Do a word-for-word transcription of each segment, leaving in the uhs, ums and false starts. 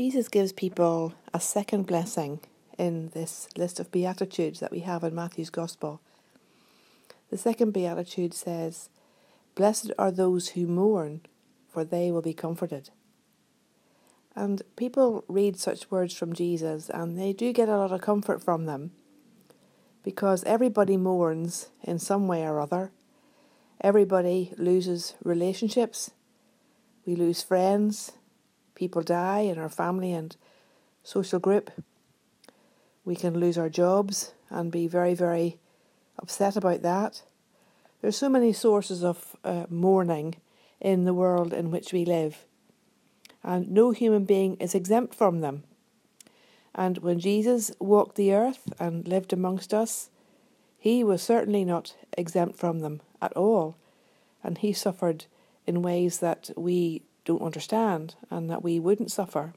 Jesus gives people a second blessing in this list of Beatitudes that we have in Matthew's Gospel. The second Beatitude says, "Blessed are those who mourn, for they will be comforted." And people read such words from Jesus and they do get a lot of comfort from them, because everybody mourns in some way or other. Everybody loses relationships. We lose friends. People die in our family and social group. We can lose our jobs and be very, very upset about that. There's so many sources of uh, mourning in the world in which we live, and no human being is exempt from them. And when Jesus walked the earth and lived amongst us, he was certainly not exempt from them at all, and he suffered in ways that we don't understand and that we wouldn't suffer.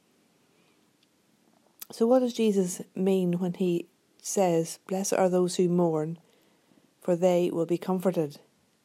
So what does Jesus mean when he says, "Blessed are those who mourn, for they will be comforted"?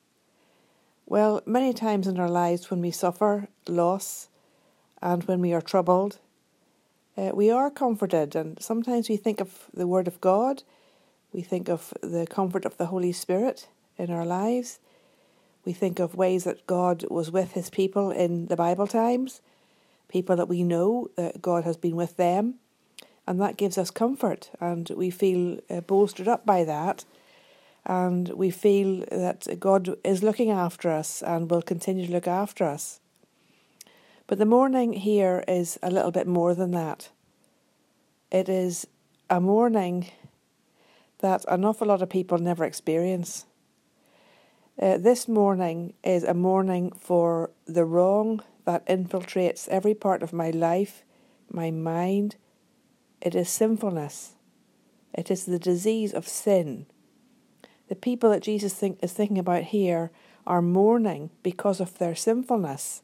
Well, many times in our lives when we suffer loss and when we are troubled, uh, we are comforted, and sometimes we think of the Word of God, we think of the comfort of the Holy Spirit in our lives. We think of ways that God was with his people in the Bible times, people that we know that God has been with them, and that gives us comfort, and we feel uh, bolstered up by that, and we feel that God is looking after us and will continue to look after us. But the mourning here is a little bit more than that. It is a mourning that an awful lot of people never experience. Uh, this mourning is a mourning for the wrong that infiltrates every part of my life, my mind. It is sinfulness. It is the disease of sin. The people that Jesus think, is thinking about here are mourning because of their sinfulness.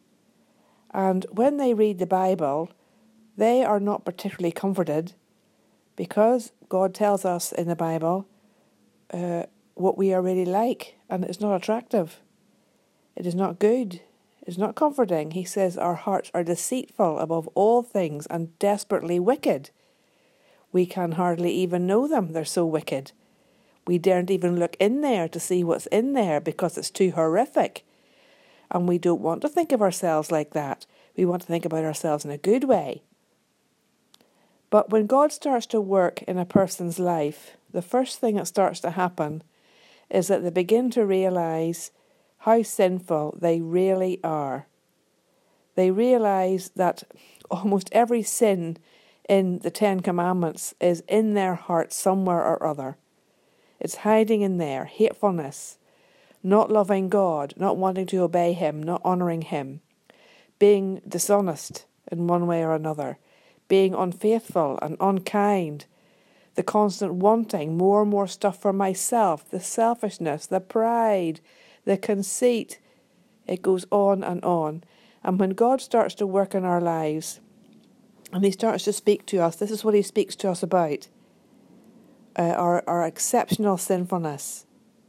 And when they read the Bible, they are not particularly comforted, because God tells us in the Bible uh, what we are really like, and it's not attractive. It is not good. It is not comforting. He says our hearts are deceitful above all things and desperately wicked. We can hardly even know them. They're so wicked. We daren't even look in there to see what's in there because it's too horrific. And we don't want to think of ourselves like that. We want to think about ourselves in a good way. But when God starts to work in a person's life, the first thing that starts to happen is that they begin to realise how sinful they really are. They realise that almost every sin in the Ten Commandments is in their heart somewhere or other. It's hiding in there, hatefulness, not loving God, not wanting to obey him, not honouring him, being dishonest in one way or another, being unfaithful and unkind, the constant wanting more and more stuff for myself, the selfishness, the pride, the conceit. It goes on and on. And when God starts to work in our lives and he starts to speak to us, this is what he speaks to us about, uh, our, our exceptional sinfulness.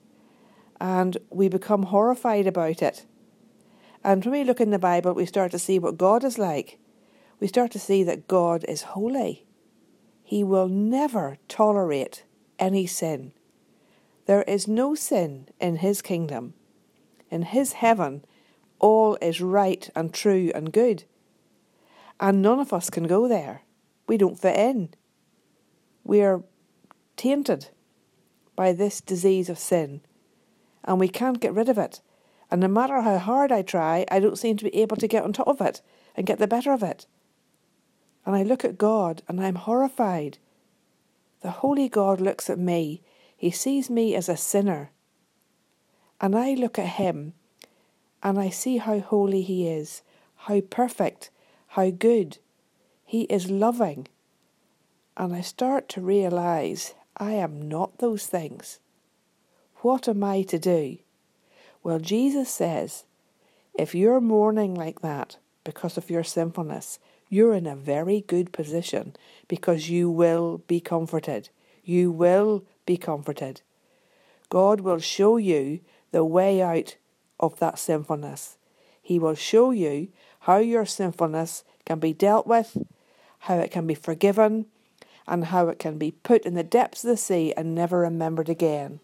And we become horrified about it. And when we look in the Bible, we start to see what God is like. We start to see that God is holy. He will never tolerate any sin. There is no sin in his kingdom. In his heaven, all is right and true and good. And none of us can go there. We don't fit in. We are tainted by this disease of sin, and we can't get rid of it. And no matter how hard I try, I don't seem to be able to get on top of it and get the better of it. And I look at God and I'm horrified. The holy God looks at me. He sees me as a sinner. And I look at him and I see how holy he is, how perfect, how good. He is loving. And I start to realise I am not those things. What am I to do? Well, Jesus says, if you're mourning like that because of your sinfulness, you're in a very good position, because you will be comforted. You will be comforted. God will show you the way out of that sinfulness. He will show you how your sinfulness can be dealt with, how it can be forgiven, and how it can be put in the depths of the sea and never remembered again.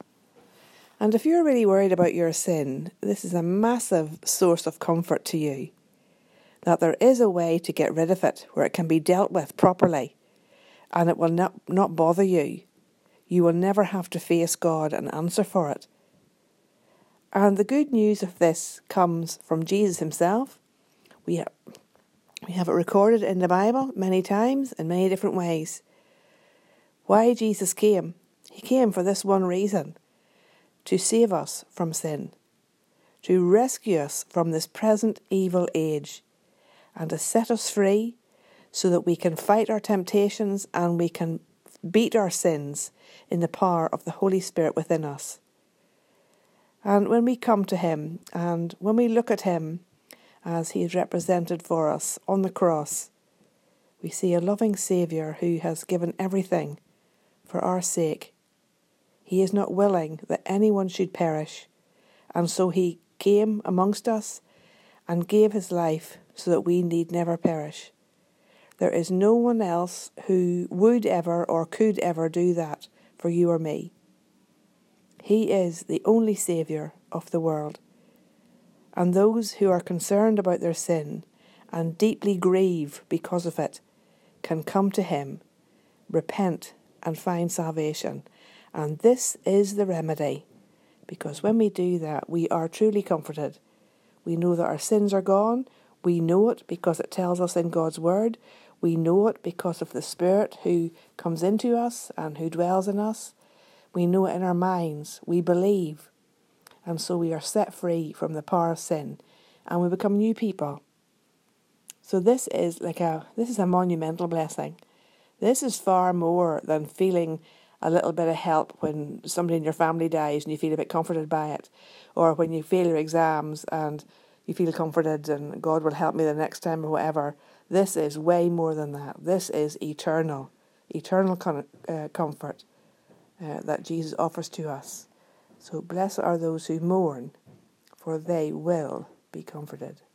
And if you're really worried about your sin, this is a massive source of comfort to you, that there is a way to get rid of it, where it can be dealt with properly, and it will not, not bother you. You will never have to face God and answer for it. And the good news of this comes from Jesus himself. We have, we have it recorded in the Bible many times in many different ways. Why Jesus came? He came for this one reason: to save us from sin, to rescue us from this present evil age, and to set us free so that we can fight our temptations and we can beat our sins in the power of the Holy Spirit within us. And when we come to him and when we look at him as he is represented for us on the cross, we see a loving Saviour who has given everything for our sake. He is not willing that anyone should perish, and so he came amongst us and gave his life so that we need never perish. There is no one else who would ever or could ever do that for you or me. He is the only Saviour of the world. And those who are concerned about their sin and deeply grieve because of it can come to him, repent and find salvation. And this is the remedy, because when we do that, we are truly comforted. We know that our sins are gone. We know it because it tells us in God's Word. We know it because of the Spirit who comes into us and who dwells in us. We know it in our minds. We believe. And so we are set free from the power of sin and we become new people. So this is like a this is a monumental blessing. This is far more than feeling a little bit of help when somebody in your family dies and you feel a bit comforted by it, or when you fail your exams and you feel comforted and God will help me the next time or whatever. This is way more than that. This is eternal, eternal con- uh, comfort uh, that Jesus offers to us. So blessed are those who mourn, for they will be comforted.